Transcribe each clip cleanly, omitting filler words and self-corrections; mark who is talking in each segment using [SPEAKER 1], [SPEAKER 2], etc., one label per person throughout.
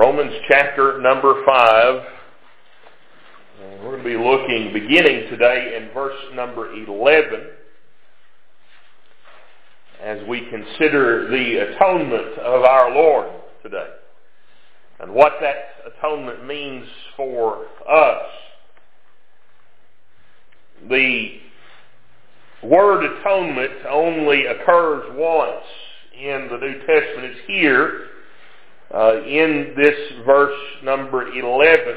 [SPEAKER 1] Romans chapter number 5. We're going to be beginning today in verse number 11, as we consider the atonement of our Lord today, and what that atonement means for us. The word atonement only occurs once in the New Testament. It's here in this verse number 11.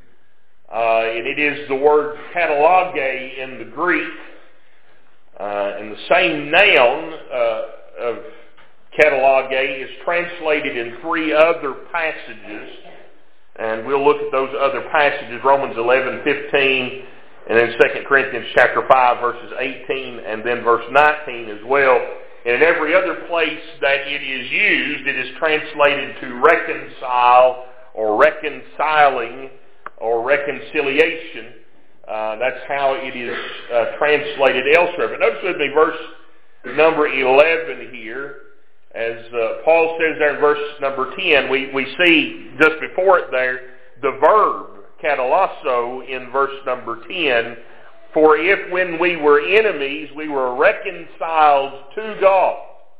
[SPEAKER 1] And it is the word kataloge in the Greek. And the same noun of kataloge is translated in three other passages. And we'll look at those other passages, Romans 11:15, and then 2 Corinthians chapter 5, verses 18, and then verse 19 as well. And in every other place that it is used, it is translated to reconcile or reconciling or reconciliation. That's how it is translated elsewhere. But notice with me verse number 11 here. As Paul says there in verse number 10, we see just before it there the verb katalasso in verse number 10. For if when we were enemies, we were reconciled to God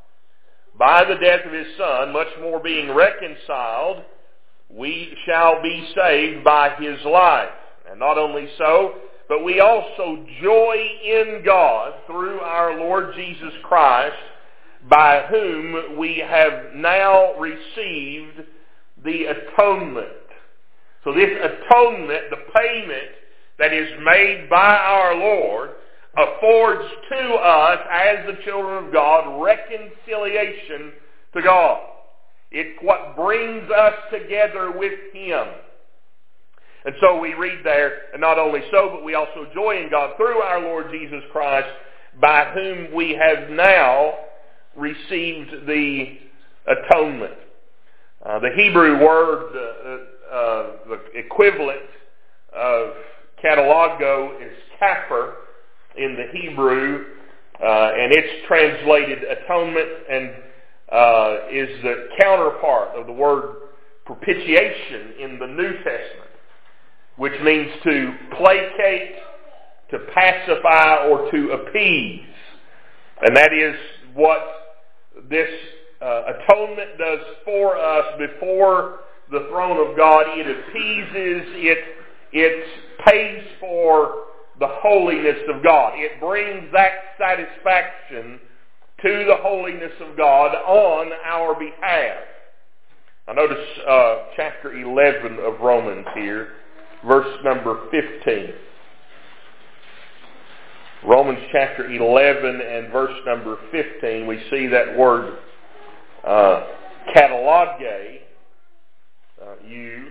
[SPEAKER 1] by the death of His Son, much more being reconciled, we shall be saved by His life. And not only so, but we also joy in God through our Lord Jesus Christ, by whom we have now received the atonement. So this atonement, the payment that is made by our Lord, affords to us as the children of God reconciliation to God. It's what brings us together with Him. And so we read there, and not only so, but we also joy in God through our Lord Jesus Christ, by whom we have now received the atonement. The Hebrew word, the equivalent of katalogo is kafir in the Hebrew, and it's translated atonement and is the counterpart of the word propitiation in the New Testament, which means to placate, to pacify, or to appease. And that is what this atonement does for us before the throne of God. It appeases, it pays for the holiness of God. It brings that satisfaction to the holiness of God on our behalf. Now notice chapter 11 of Romans here, verse number 15. Romans chapter 11 and verse number 15, we see that word kataloge used.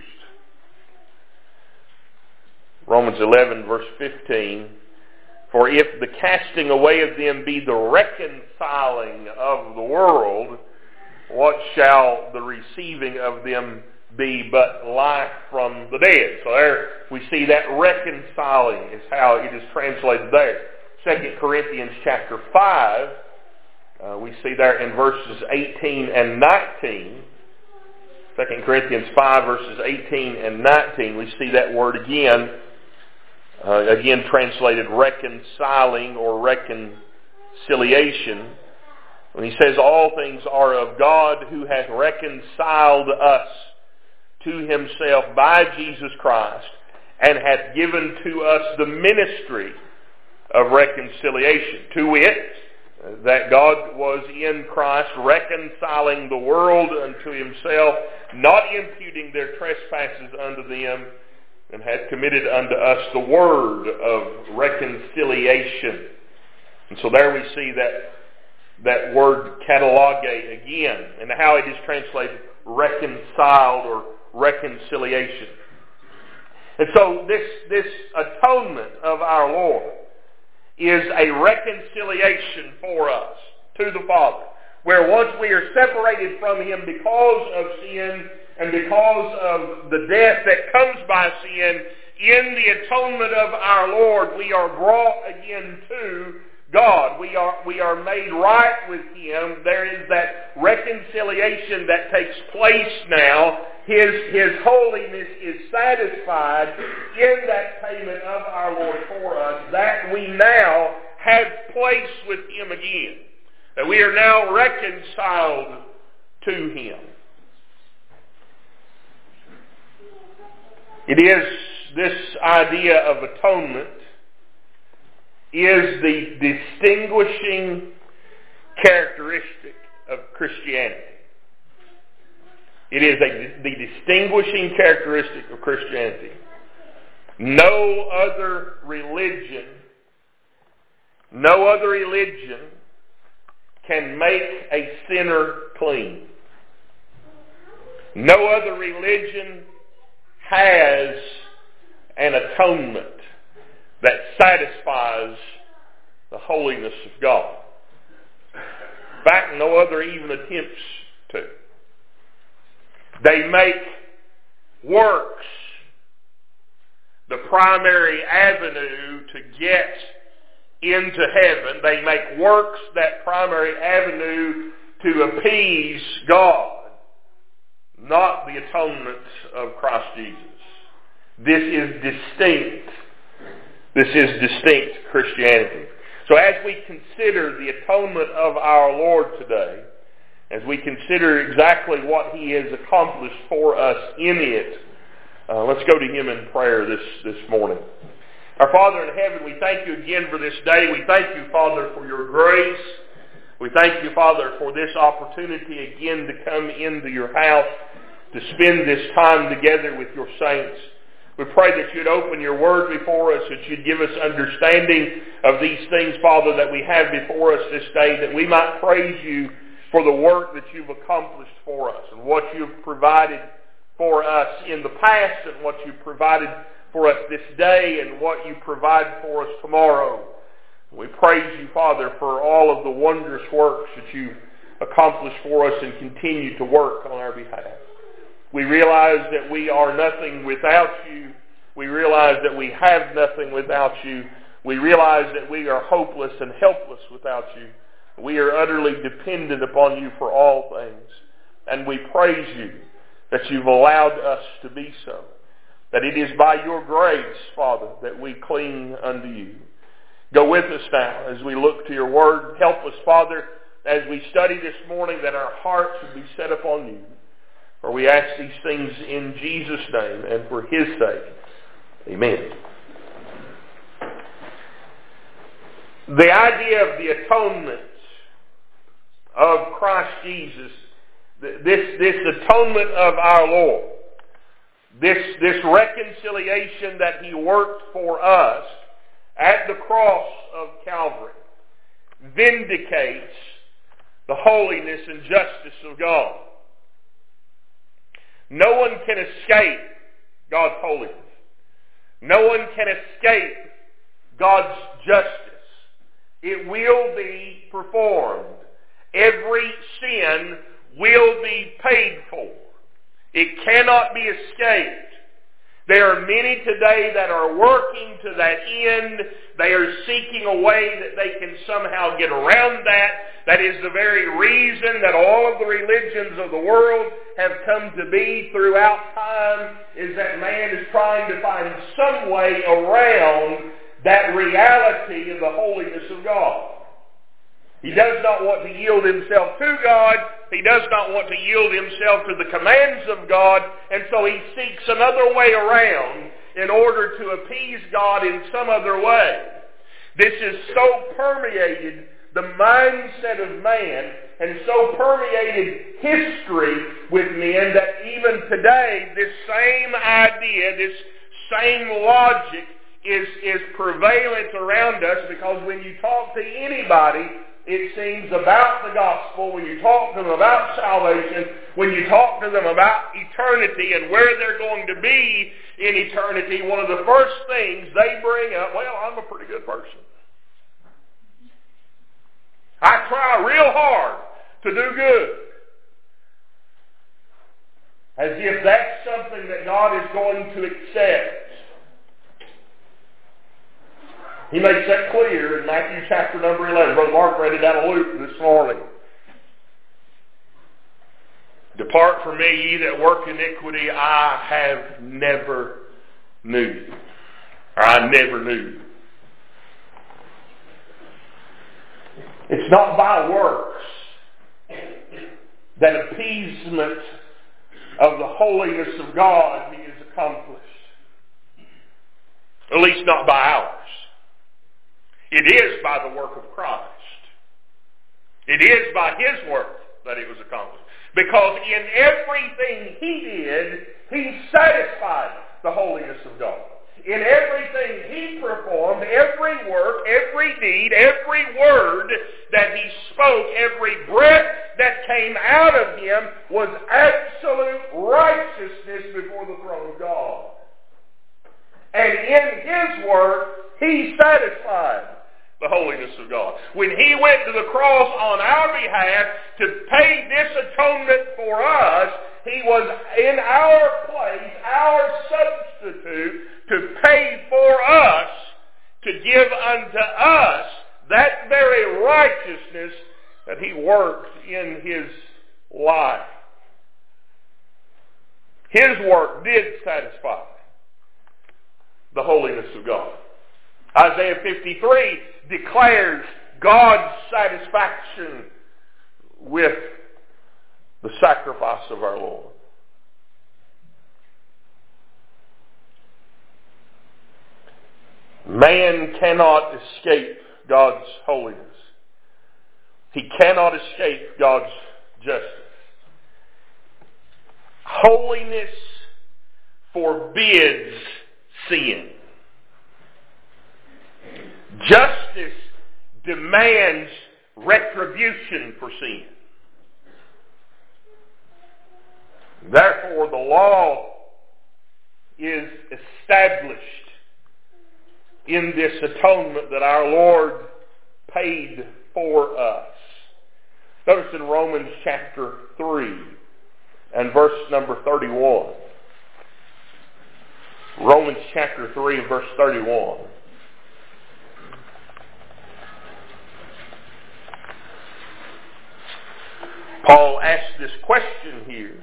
[SPEAKER 1] Romans 11 verse 15. For if the casting away of them be the reconciling of the world, what shall the receiving of them be but life from the dead? So there we see that reconciling is how it is translated there. 2 Corinthians chapter 5, we see there in verses 18 and 19. 2 Corinthians 5 verses 18 and 19, we see that word again. Again translated reconciling or reconciliation. When he says all things are of God, who hath reconciled us to Himself by Jesus Christ, and hath given to us the ministry of reconciliation. To wit, that God was in Christ reconciling the world unto Himself, not imputing their trespasses unto them, and hath committed unto us the word of reconciliation. And so there we see that word kataloge again, and how it is translated reconciled or reconciliation. And so this atonement of our Lord is a reconciliation for us to the Father, where once we are separated from Him because of sin and because of the death that comes by sin, in the atonement of our Lord, we are brought again to God. We are made right with Him. There is that reconciliation that takes place now His holiness is satisfied in that payment of our Lord for us, that we now have place with Him again. That we are now reconciled to Him. It is this idea of atonement is the distinguishing characteristic of Christianity. It is the distinguishing characteristic of Christianity. No other religion can make a sinner clean. No other religion has an atonement that satisfies the holiness of God. In fact, no other even attempts to. They make works the primary avenue to get into heaven. They make works that primary avenue to appease God, not the atonement of Christ Jesus. This is distinct. This is distinct Christianity. So as we consider the atonement of our Lord today, as we consider exactly what He has accomplished for us in it, let's go to Him in prayer this morning. Our Father in heaven, we thank You again for this day. We thank You, Father, for Your grace. We thank You, Father, for this opportunity again to come into Your house, to spend this time together with Your saints. We pray that You'd open Your Word before us, that You'd give us understanding of these things, Father, that we have before us this day, that we might praise You for the work that You've accomplished for us and what You've provided for us in the past and what You've provided for us this day and what You provide for us tomorrow. We praise You, Father, for all of the wondrous works that You've accomplished for us and continue to work on our behalf. We realize that we are nothing without You. We realize that we have nothing without You. We realize that we are hopeless and helpless without You. We are utterly dependent upon You for all things. And we praise You that You've allowed us to be so. That it is by Your grace, Father, that we cling unto You. Go with us now as we look to Your Word. Help us, Father, as we study this morning, that our hearts would be set upon You. For we ask these things in Jesus' name and for His sake. Amen. The idea of the atonement of Christ Jesus, this atonement of our Lord, this reconciliation that He worked for us at the cross of Calvary, vindicates the holiness and justice of God. No one can escape God's holiness. No one can escape God's justice. It will be performed. Every sin will be paid for. It cannot be escaped. There are many today that are working to that end. They are seeking a way that they can somehow get around that. That is the very reason that all of the religions of the world have come to be throughout time, is that man is trying to find some way around that reality of the holiness of God. He does not want to yield himself to God. He does not want to yield himself to the commands of God. And so he seeks another way around in order to appease God in some other way. This has so permeated the mindset of man and so permeated history with men that even today this same idea, this same logic is prevalent around us, because when you talk to anybody, it seems, about the gospel, when you talk to them about salvation, when you talk to them about eternity and where they're going to be in eternity, one of the first things they bring up, well, I'm a pretty good person. I try real hard to do good. As if that's something that God is going to accept. He makes that clear in Matthew chapter number 11. Brother Mark read it out of Luke this morning. Depart from me, ye that work iniquity, I have never knew you. Or I never knew you. It's not by works that appeasement of the holiness of God is accomplished. At least not by ours. It is by the work of Christ. It is by His work that it was accomplished. Because in everything He did, He satisfied the holiness of God. In everything He performed, every work, every deed, every word that He spoke, every breath that came out of Him was absolute righteousness before the throne of God. And in His work, He satisfied the holiness of God. When He went to the cross on our behalf to pay this atonement for us, He was in our place, our substitute, to pay for us, to give unto us that very righteousness that He worked in His life. His work did satisfy the holiness of God. Isaiah 53 declares God's satisfaction with the sacrifice of our Lord. Man cannot escape God's holiness. He cannot escape God's justice. Holiness forbids sin. Justice demands retribution for sin. Therefore, the law is established in this atonement that our Lord paid for us. Notice in Romans chapter 3 and verse number 31. Romans chapter 3 and verse 31. Paul asks this question here.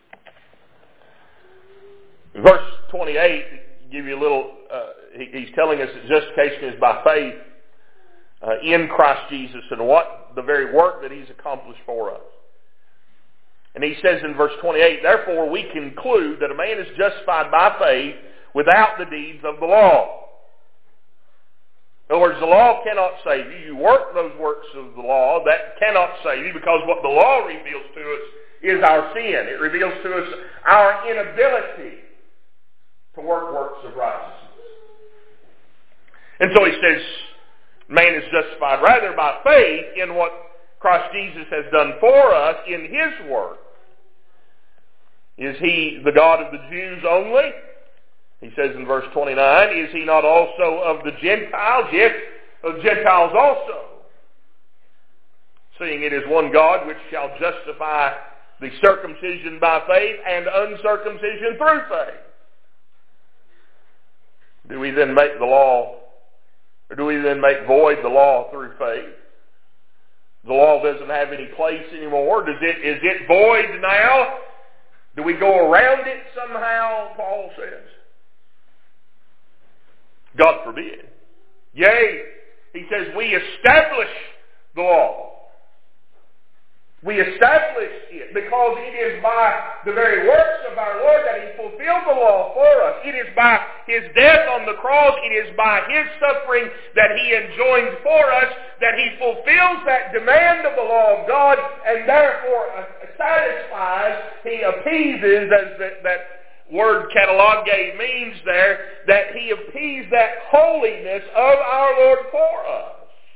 [SPEAKER 1] Verse 28, give you a little, he's telling us that justification is by faith in Christ Jesus and what the very work that He's accomplished for us. And he says in verse 28, therefore we conclude that a man is justified by faith without the deeds of the law. In other words, the law cannot save you. You work those works of the law. That cannot save you because what the law reveals to us is our sin. It reveals to us our inability to work works of righteousness. And so he says, man is justified rather by faith in what Christ Jesus has done for us in His work. Is He the God of the Jews only? He says in verse 29, is He not also of the Gentiles? Yes, of the Gentiles also. Seeing it is one God which shall justify the circumcision by faith and uncircumcision through faith. Do we then make the law, or do we then make void the law through faith? The law doesn't have any place anymore. Is it void now? Do we go around it somehow, Paul says? God forbid. Yea, he says, we establish the law. We establish it because it is by the very works of our Lord that He fulfilled the law for us. It is by His death on the cross, it is by His suffering that He enjoins for us that He fulfills that demand of the law of God and therefore satisfies, He appeases, as that word catalogue means there, that He appeased that holiness of our Lord for us.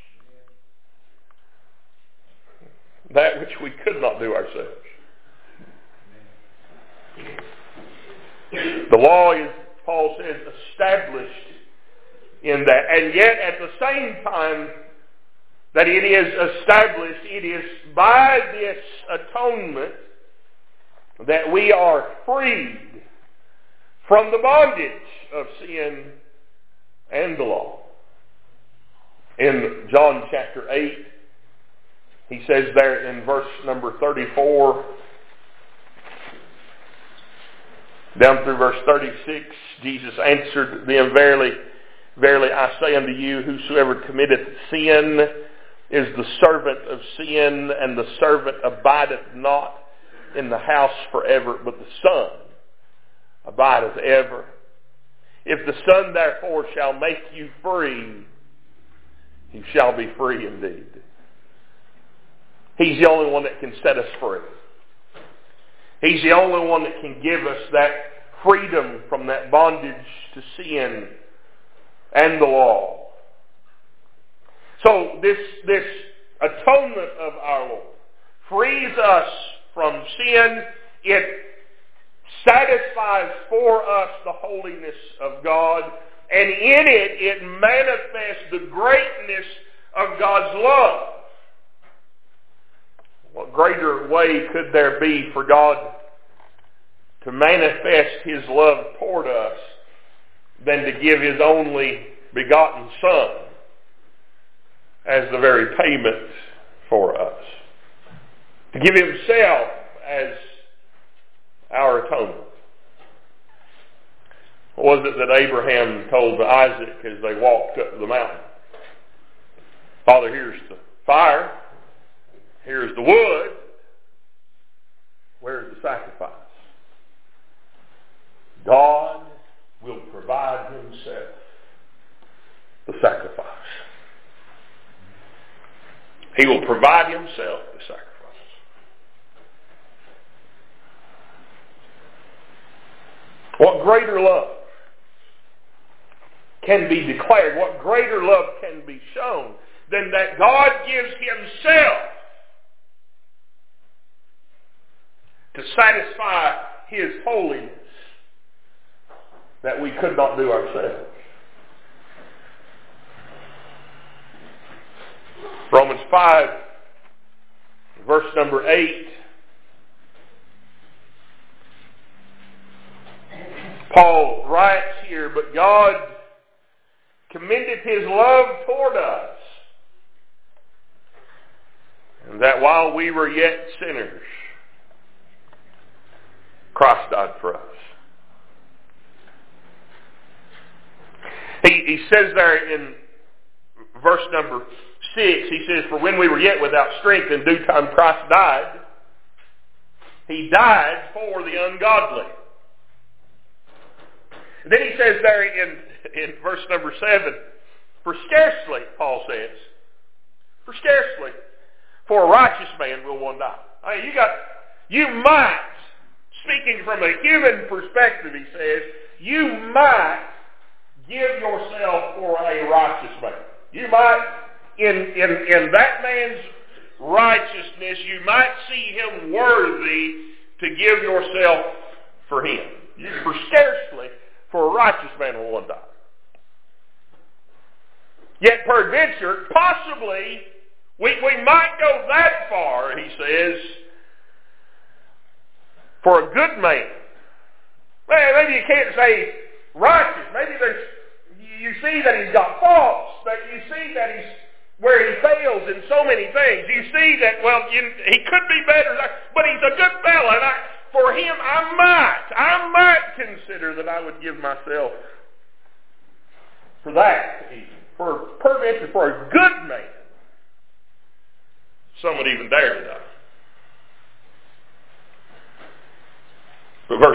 [SPEAKER 1] That which we could not do ourselves. The law is, Paul says, established in that. And yet at the same time that it is established, it is by this atonement that we are freed from the bondage of sin and the law. In John chapter 8, he says there in verse number 34, Down through verse 36, Jesus answered them, Verily, verily, I say unto you, whosoever committeth sin is the servant of sin, and the servant abideth not in the house forever, but the Son abideth ever. If the Son therefore shall make you free, you shall be free indeed. He's the only one that can set us free. He's the only one that can give us that freedom from that bondage to sin and the law. So this atonement of our Lord frees us from sin. It satisfies for us the holiness of God, and in it manifests the greatness of God's love. What greater way could there be for God to manifest His love toward us than to give His only begotten Son as the very payment for us? To give Himself as our atonement. What was it that Abraham told to Isaac as they walked up the mountain? Father, here's the fire. Here's the wood. Where's the sacrifice? God will provide Himself the sacrifice. He will provide Himself the sacrifice. What greater love can be declared? What greater love can be shown than that God gives Himself to satisfy His holiness that we could not do ourselves? Romans 5, verse number 8. Paul writes here, But God commended His love toward us, and that while we were yet sinners, Christ died for us. He says there in verse number 6, he says, For when we were yet without strength, in due time Christ died. He died for the ungodly. And then he says there in verse number 7, For scarcely, Paul says, for scarcely, for a righteous man will one die. I mean, you might, speaking from a human perspective, he says, you might give yourself for a righteous man. You might, in that man's righteousness, you might see him worthy to give yourself for him. For scarcely, for a righteous man will one die. Yet peradventure, possibly, we might go that far, he says, for a good man. Well, maybe you can't say righteous. Maybe you see that he's got faults, that you see that he's where he fails in so many things. You see that, he could be better, but he's a good fellow, and for him, I might consider that I would give myself for that, for a good man. Some would even dare to die. But verse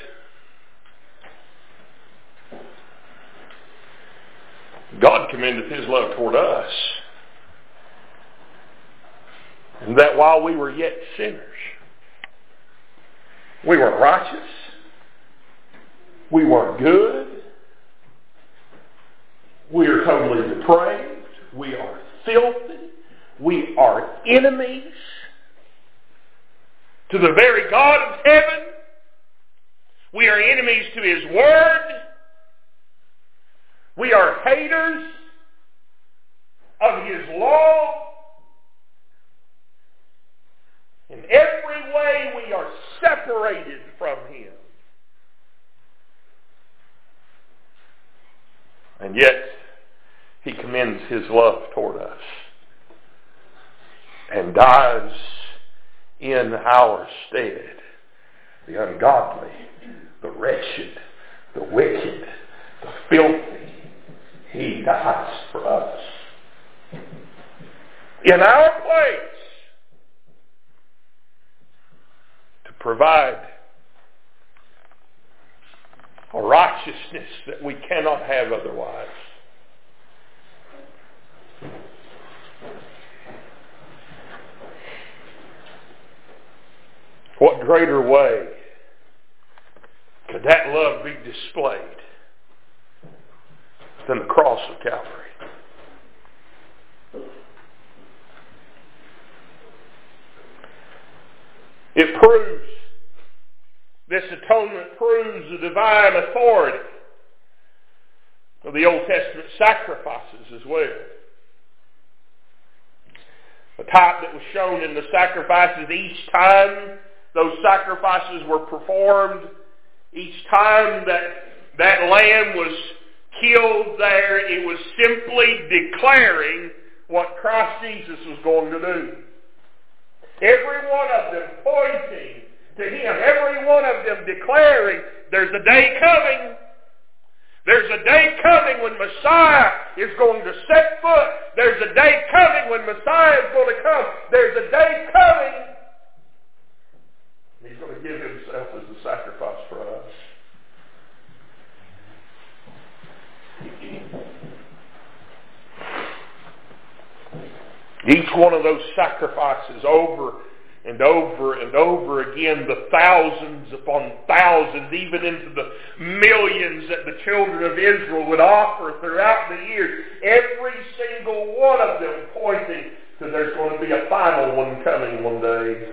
[SPEAKER 1] 8, God commendeth His love toward us, and that while we were yet sinners, we weren't righteous, we weren't good, we are totally depraved, we are filthy, we are enemies to the very God of heaven, we are enemies to His Word, we are haters of His law. In every way we are separated from Him. And yet He commends His love toward us and dies in our stead, the ungodly the wretched, the wicked, the filthy. He dies for us. In our place, to provide a righteousness that we cannot have otherwise. What greater way could that love be displayed than the cross of Calvary? It proves, this atonement proves the divine authority of the Old Testament sacrifices as well. The type that was shown in the sacrifices each time those sacrifices were performed, each time that lamb was killed there, it was simply declaring what Christ Jesus was going to do. Every one of them pointing to Him. Every one of them declaring, there's a day coming. There's a day coming when Messiah is going to set foot. There's a day coming when Messiah is going to come. There's a day coming. He's going to give Himself as a sacrifice for us. Each one of those sacrifices over and over and over again, the thousands upon thousands, even into the millions that the children of Israel would offer throughout the years, every single one of them pointing to there's going to be a final one coming one day.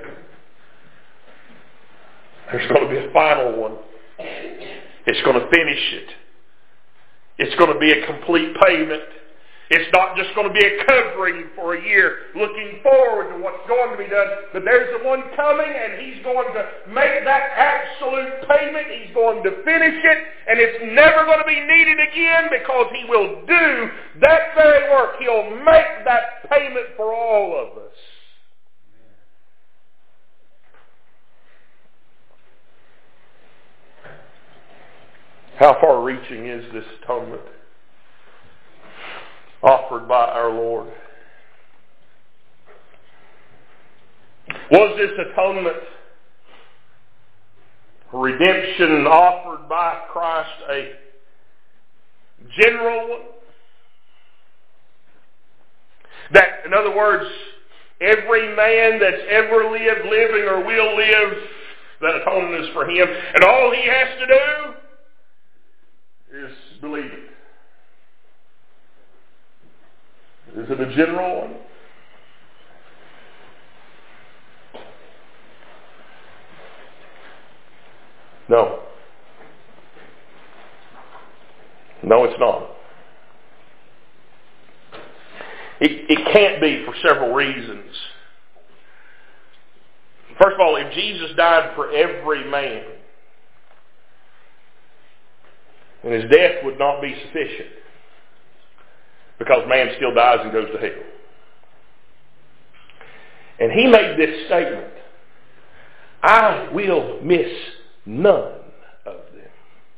[SPEAKER 1] There's going to be a final one. It's going to finish it. It's going to be a complete payment. It's not just going to be a covering for a year, looking forward to what's going to be done. But there's the one coming, and He's going to make that absolute payment. He's going to finish it, and it's never going to be needed again because He will do that very work. He'll make that payment for all of us. How far-reaching is this atonement offered by our Lord? Was this atonement, redemption offered by Christ, a general one? That, in other words, every man that's ever lived, living, or will live, that atonement is for him, and all he has to do is believe it. Is it a general one? No. No, it's not. It can't be for several reasons. First of all, if Jesus died for every man, then His death would not be sufficient, because man still dies and goes to hell. And He made this statement, I will miss none of them.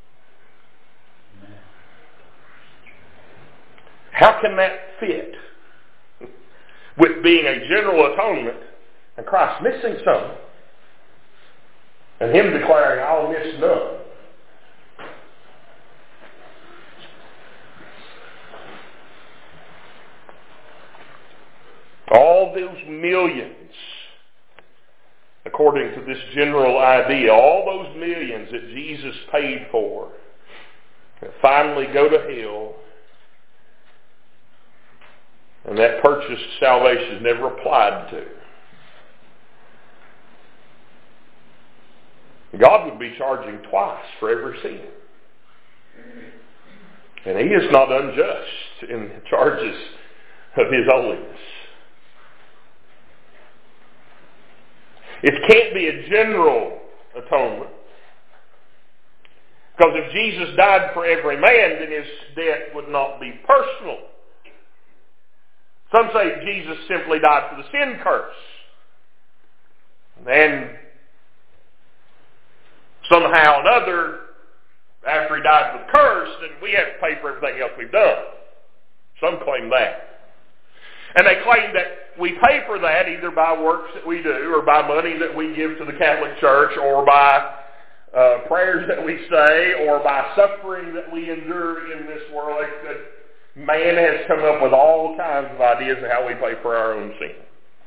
[SPEAKER 1] How can that fit with being a general atonement and Christ missing some and Him declaring, I'll miss none? All those millions, according to this general idea, all those millions that Jesus paid for, that finally go to hell, and that purchased salvation is never applied to. God would be charging twice for every sin. And He is not unjust in the charges of His holiness. It can't be a general atonement. Because if Jesus died for every man, then His death would not be personal. Some say Jesus simply died for the sin curse. And somehow or another, after he died with a curse, then we have to pay for everything else we've done. Some claim that. And they claim that we pay for that either by works that we do, or by money that we give to the Catholic Church, or by prayers that we say, or by suffering that we endure in this world. Man has come up with all kinds of ideas of how we pay for our own sin.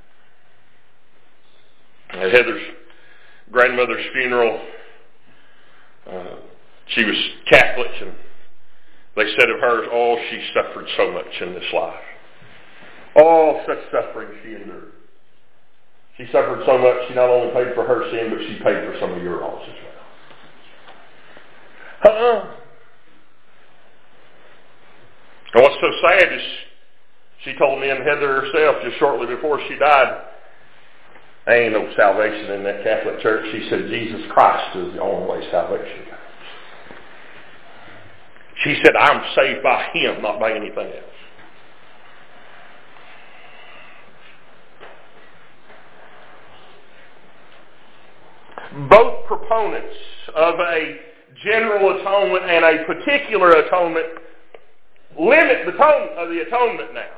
[SPEAKER 1] At Heather's grandmother's funeral, she was Catholic, and they said of hers, oh, she suffered so much in this life. Oh, such suffering she endured. She suffered so much, she not only paid for her sin, but she paid for some of your loss as well. And what's so sad is she told me and Heather herself just shortly before she died, there ain't no salvation in that Catholic Church. She said Jesus Christ is the only way salvation comes. She said, I'm saved by Him, not by anything else. Both proponents of a general atonement and a particular atonement limit the atonement now.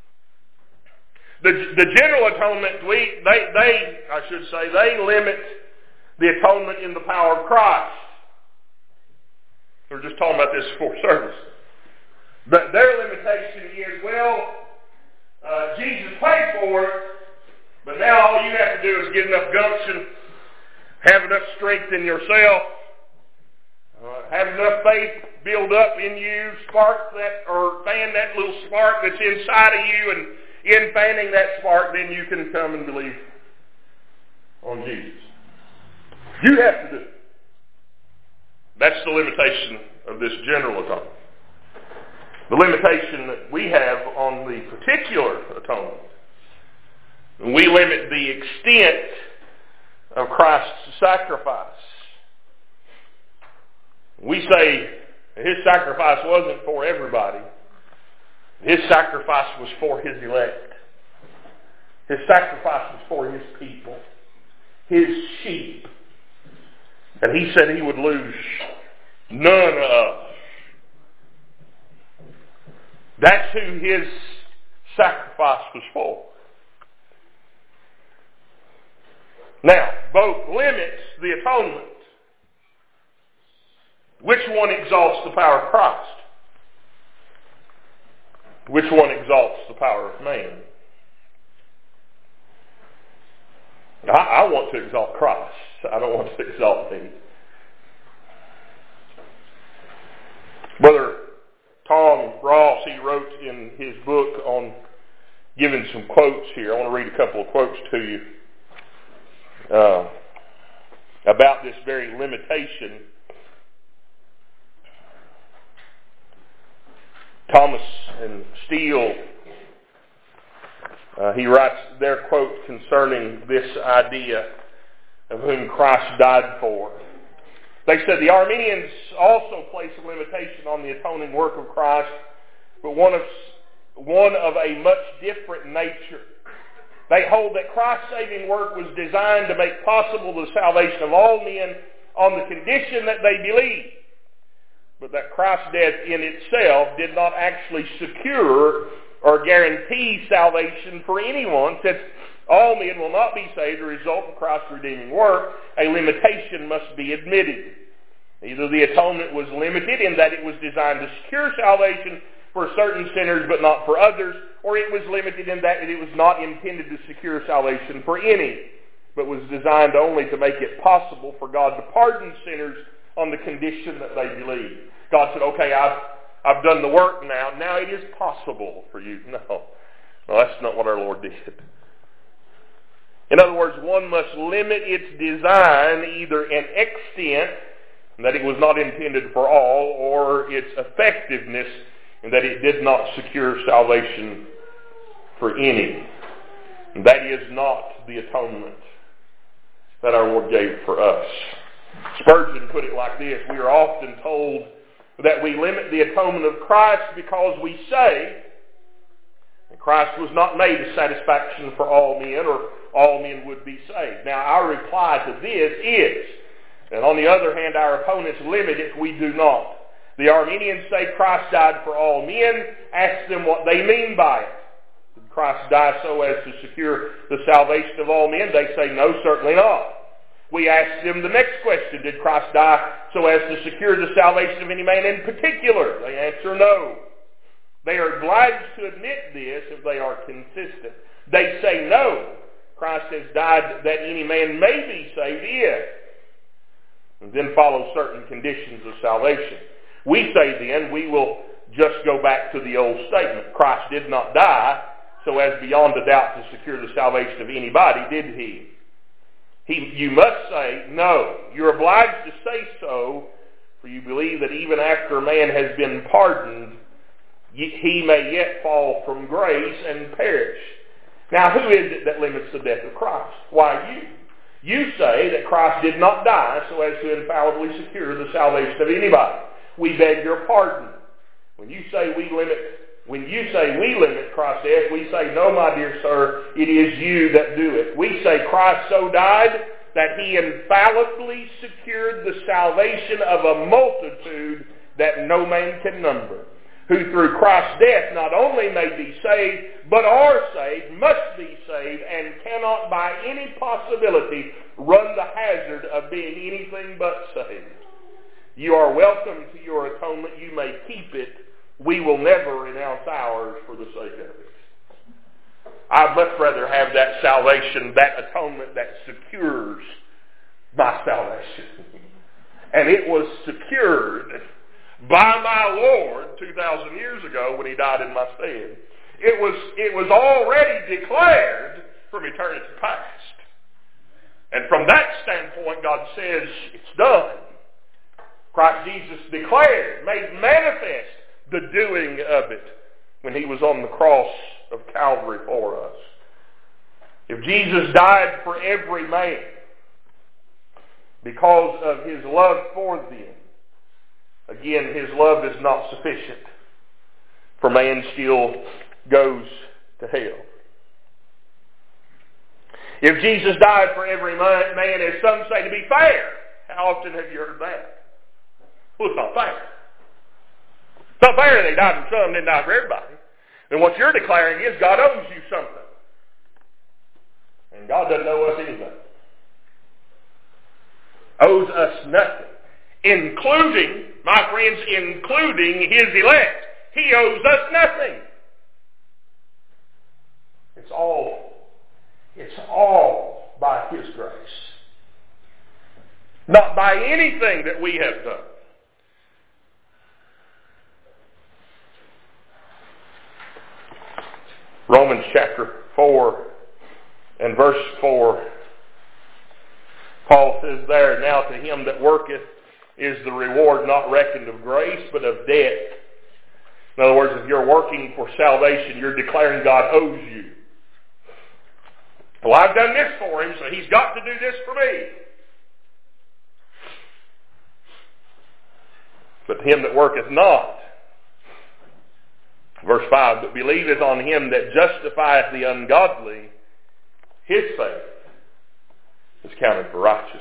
[SPEAKER 1] The general atonement, they limit the atonement in the power of Christ. We were just talking about this before service. But their limitation is, Jesus paid for it, but now all you have to do is get enough gumption, have enough strength in yourself, have enough faith build up in you, spark that, or fan that little spark that's inside of you, and in fanning that spark, then you can come and believe on Jesus. You have to do it. That's the limitation of this general atonement. The limitation that we have on the particular atonement, we limit the extent of Christ's sacrifice. We say His sacrifice wasn't for everybody. His sacrifice was for His elect. His sacrifice was for His people, His sheep. And He said He would lose none of. That's who His sacrifice was for. Now, both limits the atonement. Which one exalts the power of Christ? Which one exalts the power of man? I want to exalt Christ. I don't want to exalt me. Brother Tom Ross, he wrote in his book on giving some quotes here. I want to read a couple of quotes to you about this very limitation. Thomas and Steele, he writes their quote concerning this idea of whom Christ died for. They said the Arminians also place a limitation on the atoning work of Christ, but one of a much different nature. They hold that Christ's saving work was designed to make possible the salvation of all men on the condition that they believe, but that Christ's death in itself did not actually secure or guarantee salvation for anyone, since all men will not be saved as a result of Christ's redeeming work. A limitation must be admitted. Either the atonement was limited in that it was designed to secure salvation for certain sinners but not for others, or it was limited in that it was not intended to secure salvation for any, but was designed only to make it possible for God to pardon sinners on the condition that they believe. God said, okay, I've done the work now. Now it is possible for you. No, that's not what our Lord did. In other words, one must limit its design either in extent, that it was not intended for all, or its effectiveness, and that it did not secure salvation for any. And that is not the atonement that our Lord gave for us. Spurgeon put it like this: we are often told that we limit the atonement of Christ because we say that Christ was not made a satisfaction for all men, or all men would be saved. Now, our reply to this is And on the other hand, our opponents limit it. We do not. The Arminians say Christ died for all men. Ask them what they mean by it. Did Christ die so as to secure the salvation of all men? They say no, certainly not. We ask them the next question. Did Christ die so as to secure the salvation of any man in particular? They answer no. They are obliged to admit this if they are consistent. They say no. Christ has died that any man may be saved if. And then follow certain conditions of salvation. We say then we will just go back to the old statement. Christ did not die so as beyond a doubt to secure the salvation of anybody, did he? You must say no. You're obliged to say so, for you believe that even after a man has been pardoned, he may yet fall from grace and perish. Now, who is it that limits the death of Christ? Why, you. You say that Christ did not die so as to infallibly secure the salvation of anybody. We beg your pardon. When you say we limit Christ's death, we say, no, my dear sir, it is you that do it. We say Christ so died that he infallibly secured the salvation of a multitude that no man can number, who through Christ's death not only may be saved, but are saved, must be saved, and cannot by any possibility run the hazard of being anything but saved. You are welcome to your atonement. You may keep it. We will never renounce ours for the sake of it. I'd much rather have that salvation, that atonement that secures my salvation. And it was secured by my Lord 2,000 years ago when he died in my stead. It was already declared from eternity past. And from that standpoint, God says, it's done. Christ Jesus declared, made manifest the doing of it when he was on the cross of Calvary for us. If Jesus died for every man because of his love for them, again, his love is not sufficient, for man still goes to hell. If Jesus died for every man, as some say, to be fair, how often have you heard that? Well, it's not fair. It's not fair that he died for some, didn't die for everybody. Then what you're declaring is God owes you something. And God doesn't owe us anything. Owes us nothing. Including, my friends, including his elect. He owes us nothing. It's all by his grace. Not by anything that we have done. Romans chapter 4 and verse 4. Paul says there, now to him that worketh is the reward not reckoned of grace, but of debt. In other words, if you're working for salvation, you're declaring God owes you. Well, I've done this for him, so he's got to do this for me. But him that worketh not, verse 5, but believeth on him that justifieth the ungodly, his faith is counted for righteousness.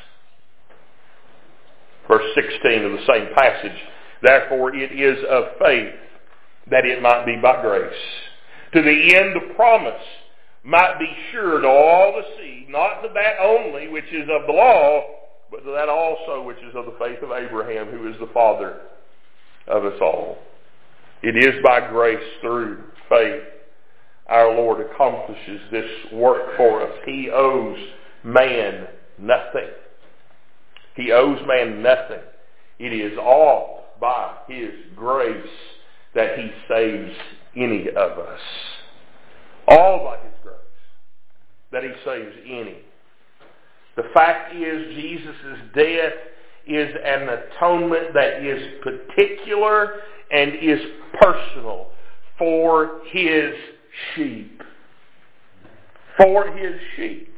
[SPEAKER 1] Verse 16 of the same passage, therefore it is of faith that it might be by grace, to the end the promise might be sure to all the seed, not to that only which is of the law, but to that also which is of the faith of Abraham, who is the father of us all. It is by grace through faith our Lord accomplishes this work for us. He owes man nothing. He owes man nothing. It is all by his grace that he saves any of us. All by his grace that he saves any. The fact is, Jesus' death is an atonement that is particular and is personal for his sheep. For his sheep.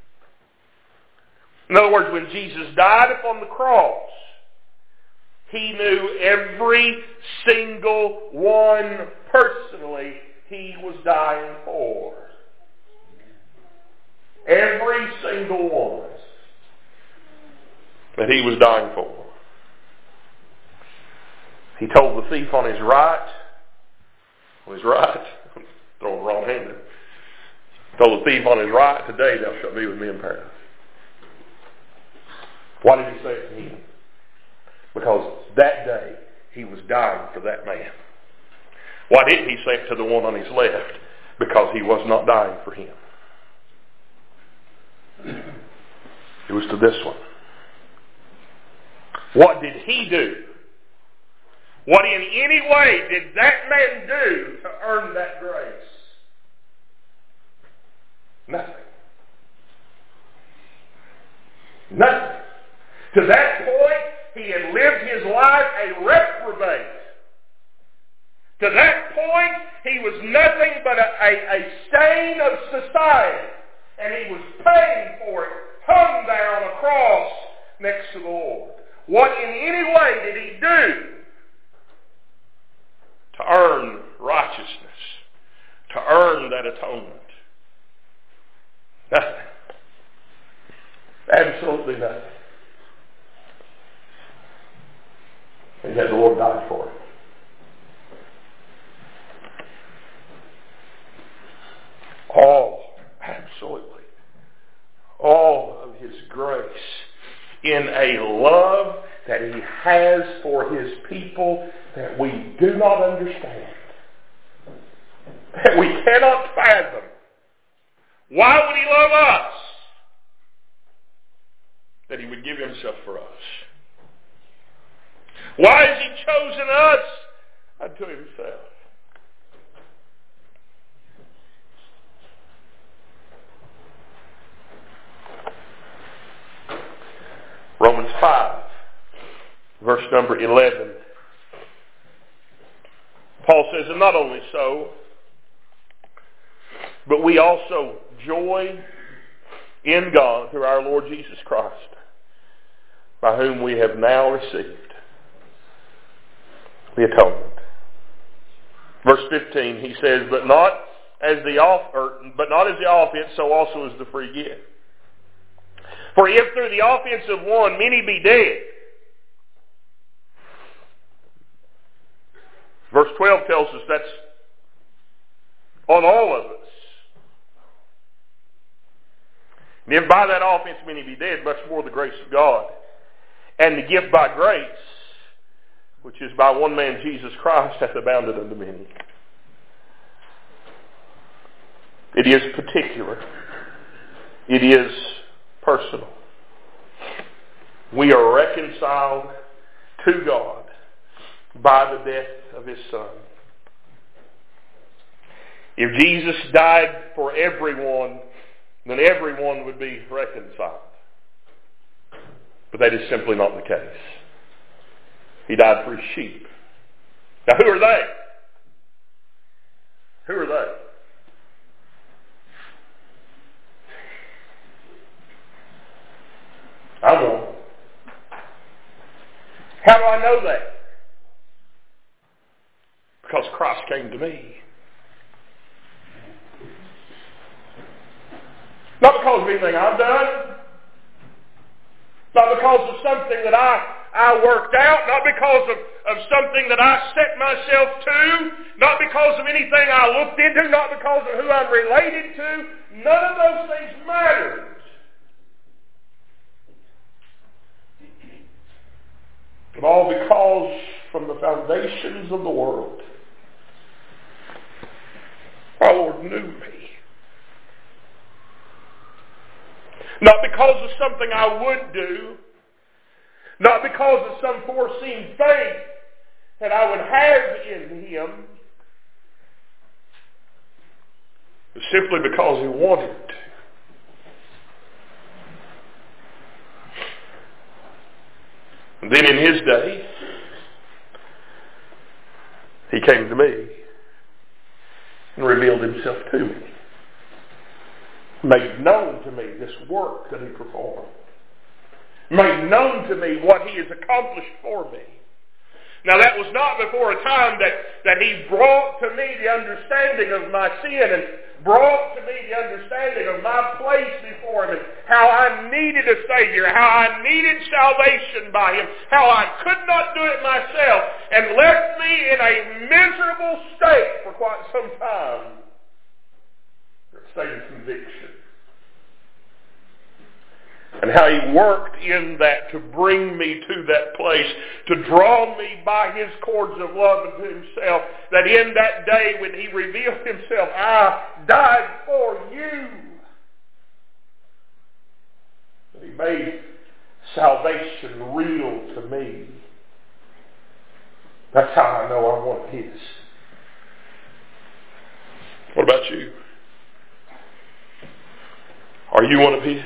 [SPEAKER 1] In other words, when Jesus died upon the cross, he knew every single one personally he was dying for. Every single one. that he was dying for. He told the thief on his right, throwing the wrong hand there. Told the thief on his right, today thou shalt be with me in paradise. Why did he say it to him? Because that day he was dying for that man. Why didn't he say it to the one on his left? Because he was not dying for him. It was to this one. What did he do? What in any way did that man do to earn that grace? Nothing. Nothing. To that point, he had lived his life a reprobate. To that point, he was nothing but a stain of society. And he was paying for it, hung there on a cross next to the Lord. What in any way did he do to earn righteousness, to earn that atonement? Nothing. Absolutely nothing. And yet the Lord died for it. Absolutely. All of his grace in a love that he has for his people that we do not understand, that we cannot fathom. Why would he love us? That he would give himself for us. Why has he chosen us unto himself? Romans 5, verse number 11. Paul says, and not only so, but we also joy in God through our Lord Jesus Christ, by whom we have now received the atonement. Verse 15, he says, but not as the offense, so also is the free gift. For if through the offense of one many be dead. Verse 12 tells us that's on all of us. And if by that offense many be dead, much more the grace of God. And the gift by grace, which is by one man Jesus Christ, hath abounded unto many. It is particular. It is personal. We are reconciled to God by the death of his Son. If Jesus died for everyone, then everyone would be reconciled. But that is simply not the case. He died for his sheep. Now who are they? Who are they? I'm one. How do I know that? Because Christ came to me. Not because of anything I've done. Not because of something that I worked out. Not because of something that I set myself to. Not because of anything I looked into. Not because of who I'm related to. None of those things matter. But all because from the foundations of the world, our Lord knew me. Not because of something I would do, not because of some foreseen faith that I would have in him, but simply because he wanted to. And then in his day, he came to me and revealed himself to me. Made known to me this work that he performed. Made known to me what he has accomplished for me. Now that was not before a time that he brought to me the understanding of my sin and brought to me the understanding of my place before Him and how I needed a Savior, how I needed salvation by Him, how I could not do it myself, and left me in a miserable state for quite some time. A state of conviction. And how He worked in that to bring me to that place, to draw me by His cords of love unto Himself, that in that day when He revealed Himself, I died for you. That He made salvation real to me. That's how I know I want His. What about you? Are you one of His?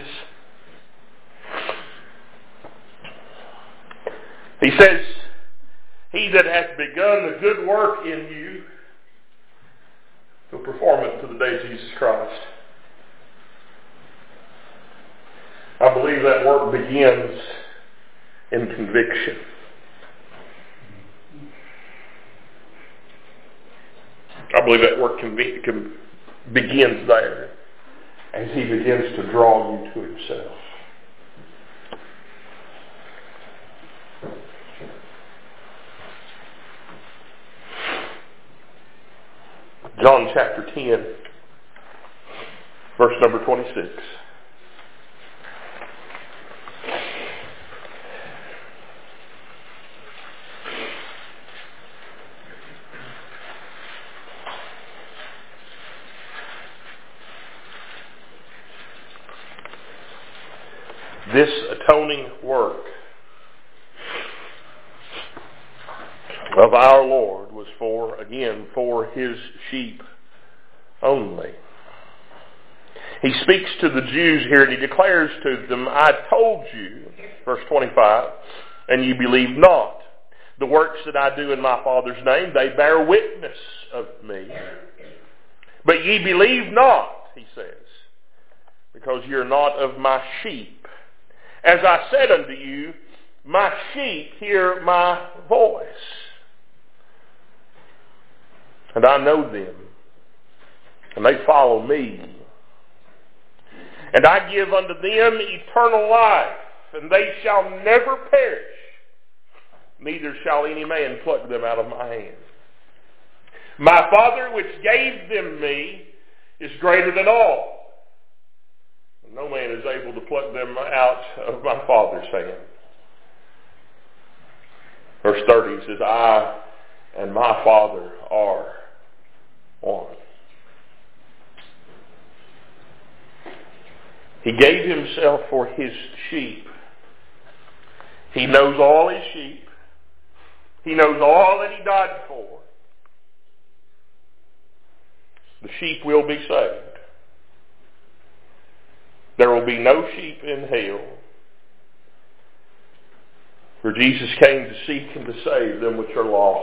[SPEAKER 1] He says, He that hath begun the good work in you will perform it to the day of Jesus Christ. I believe that work begins in conviction. I believe that work begins there as He begins to draw you to Himself. John chapter 10, verse number 26. This atoning work of our Lord was for His sheep only. He speaks to the Jews here and He declares to them, I told you, verse 25, and you believe not. The works that I do in my Father's name, they bear witness of me. But ye believe not, He says, because you're not of my sheep. As I said unto you, my sheep hear my voice. And I know them, and they follow me. And I give unto them eternal life, and they shall never perish, neither shall any man pluck them out of my hand. My Father which gave them me is greater than all. No man is able to pluck them out of my Father's hand. Verse 30 says, I and my Father are one. He gave Himself for His sheep. He knows all His sheep. He knows all that He died for. The sheep will be saved. There will be no sheep in hell. For Jesus came to seek and to save them which are lost.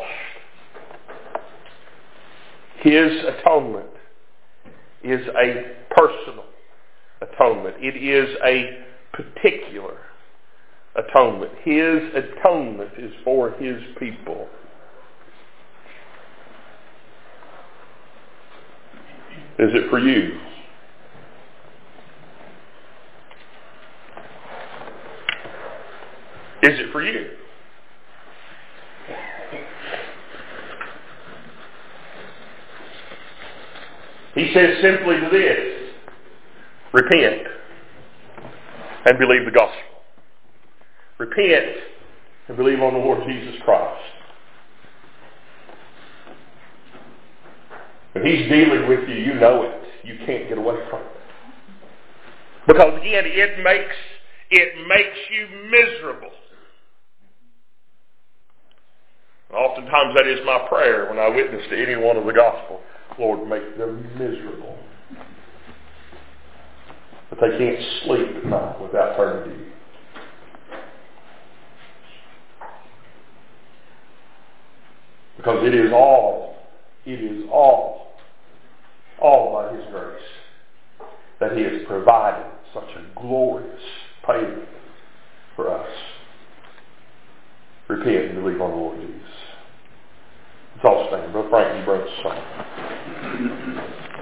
[SPEAKER 1] His atonement is a personal atonement. It is a particular atonement. His atonement is for His people. Is it for you? Is it for you? He says simply to this, repent and believe the gospel. Repent and believe on the Lord Jesus Christ. When He's dealing with you, you know it. You can't get away from it. Because again, it makes you miserable. Oftentimes that is my prayer when I witness to anyone of the gospel. Lord, make them miserable. But they can't sleep at night without turning to you. Because it is all by His grace that He has provided such a glorious payment for us. Repent and believe on the Lord Jesus. Let's all stand. Brother Frank, you bring us a song.